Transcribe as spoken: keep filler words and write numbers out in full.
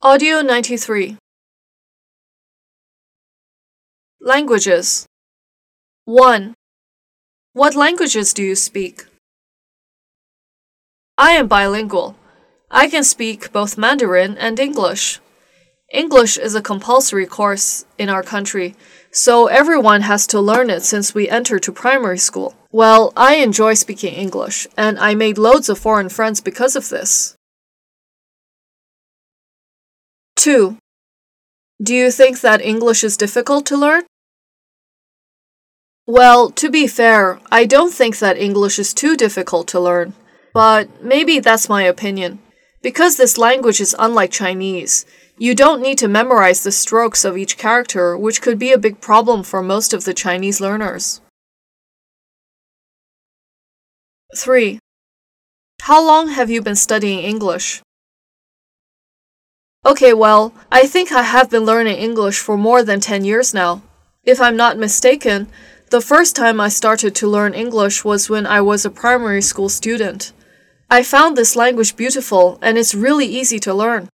Audio ninety-three. Languages. one. What languages do you speak? I am bilingual. I can speak both Mandarin and English. English is a compulsory course in our country, so everyone has to learn it since we enter to primary school. Well, I enjoy speaking English, and I made loads of foreign friends because of this. two. Do you think that English is difficult to learn? Well, to be fair, I don't think that English is too difficult to learn, but maybe that's my opinion. Because this language is unlike Chinese, you don't need to memorize the strokes of each character, which could be a big problem for most of the Chinese learners. three. How long have you been studying English? Okay, well, I think I have been learning English for more than ten years now. If I'm not mistaken, the first time I started to learn English was when I was a primary school student. I found this language beautiful and it's really easy to learn.